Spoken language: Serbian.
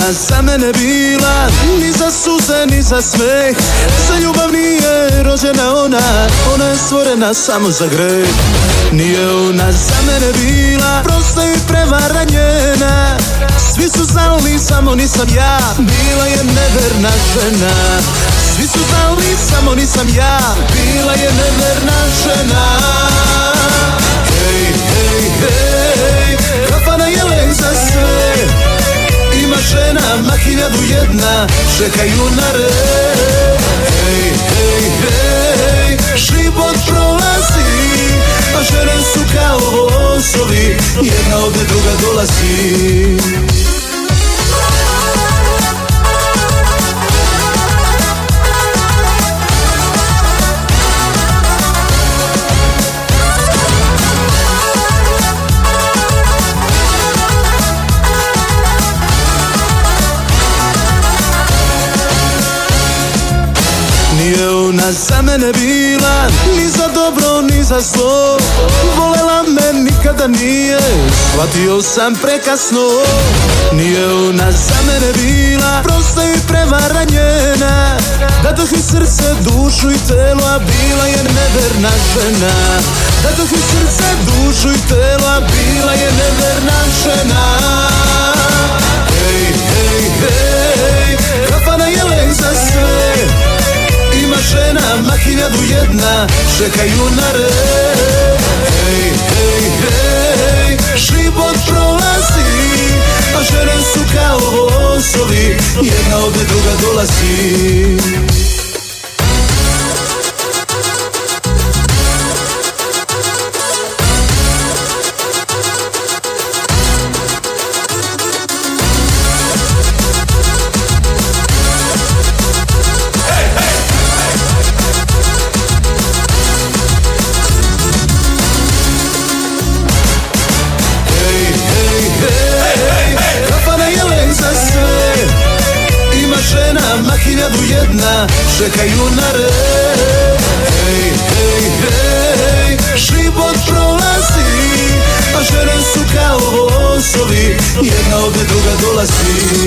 ona za mene bila, ni za suze, ni za smeh. Za ljubav nije rođena ona je stvorena samo za greh. Nije ona za mene bila, prosta i prevara njena. Svi su znali, samo nisam ja, bila je neverna žena. Svi su znali, samo nisam ja, bila je neverna žena. Hej, hej, hej, kafana je lek za sve. Ima žena, ma 1001, čekaju na red. Hej, hej, hej, život prolazi, a žene su kao vozovi, jedna ovde druga dolazi. Nije ona za mene bila, ni za dobro, ni za zlo. Volela me nikada nije, shvatio sam prekasno. Nije ona za mene bila, prosta i prevara njena. Dadoh mi srce, dušu i telo, a bila je neverna žena. Dadoh mi srce, dušu i telo, a bila je neverna žena. Hej, hej, hej, kafana je lek za sve. Ima žena, ma 1001, čekaju na red. Hej, hej, hej, život prolazi, a žene su kao vozovi, jedna ovde druga dolazi. Ma 1001, čekaju na red. Hej, hej, hej, život prolazi, a žene su kao vozovi, jedna ovde druga dolazi.